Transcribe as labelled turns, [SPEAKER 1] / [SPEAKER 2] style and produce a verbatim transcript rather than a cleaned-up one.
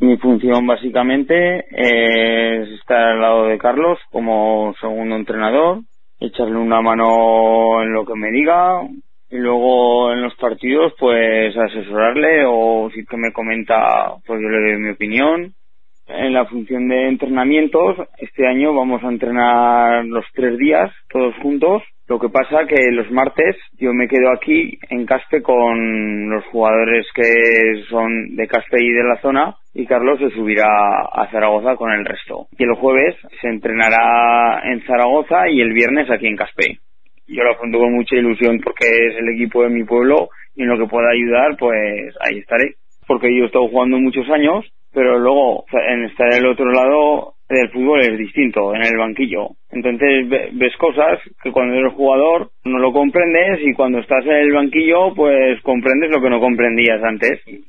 [SPEAKER 1] Mi función básicamente es estar al lado de Carlos como segundo entrenador, echarle una mano en lo que me diga y luego en los partidos pues asesorarle o si que me comenta pues yo le doy mi opinión. En la función de entrenamientos, este año vamos a entrenar los tres días, todos juntos. Lo que pasa que los martes yo me quedo aquí en Caspe con los jugadores que son de Caspe y de la zona y Carlos se subirá a Zaragoza con el resto. Y el jueves se entrenará en Zaragoza y el viernes aquí en Caspe. Yo lo afronto con mucha ilusión porque es el equipo de mi pueblo y en lo que pueda ayudar pues ahí estaré. Porque yo he estado jugando muchos años, pero luego en estar en el otro lado del fútbol es distinto, en el banquillo. Entonces ves cosas que cuando eres jugador no lo comprendes y cuando estás en el banquillo pues comprendes lo que no comprendías antes.